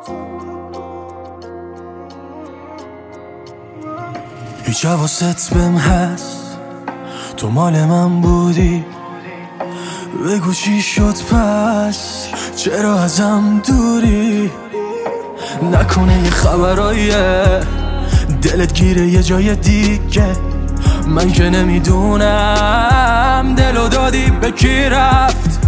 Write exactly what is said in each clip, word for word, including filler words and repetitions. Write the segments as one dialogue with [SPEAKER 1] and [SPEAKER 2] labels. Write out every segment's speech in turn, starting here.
[SPEAKER 1] هیچ حواست بهم هست تو مال من بودی، بگو چی شد پس چرا ازم دوری؟ نکنه یه خبراییه دلت گیره یه جای دیگه، من که نمیدونم دلو دادی به کی رفت.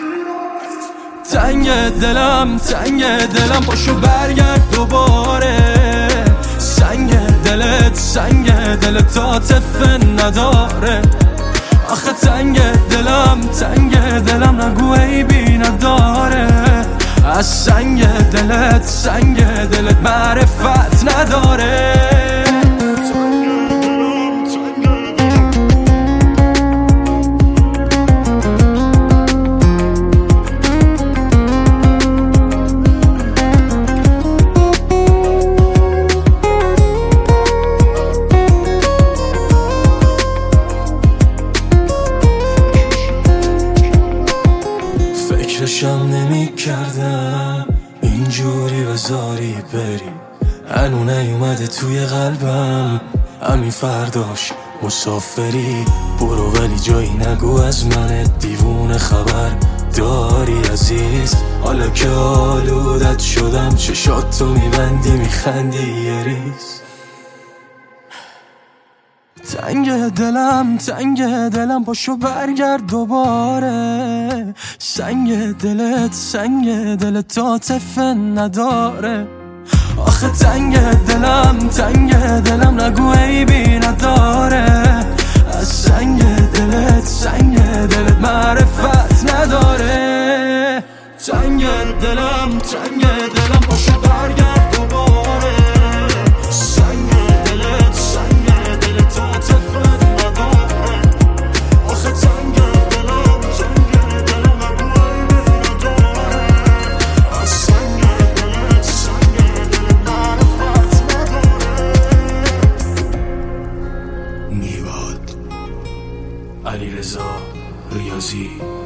[SPEAKER 1] تنگ دلم تنگ دلم پاشو برگرد دوباره، سنگ دلت سنگ دلت عاطفه نداره. آخه تنگ دلم تنگ دلم نگو عیبی نداره، از سنگ دلت سنگ دلت معرفت نداره. فکرشم نمی کردم اینجوری بذاری بری، هنو نیومده توی قلبم همین فرداش مسافری. برو ولی جایی نگو از من دیوونه خبر داری عزیز، حالا که آلودت شدم چشات تو میبندی میخندی یه ریز. تنگ دلم تنگ دلم پاشو برگرد دوباره، سنگ دلت سنگ دلت عاطفه نداره. آخه تنگ دلم تنگ دلم نگو عیبی نداره، از سنگ دلت سنگ دلت معرفت نداره. تنگ دلم تنگ دلم پاشو برگرد دوباره، سنگ دلت سنگ دلت عاطفه نداره. آخه تنگ دلم تنگ دلم نگو عیبی نداره، از سنگ دلت سنگ دلت معرفت نداره. نیواد علیرضا ریاضی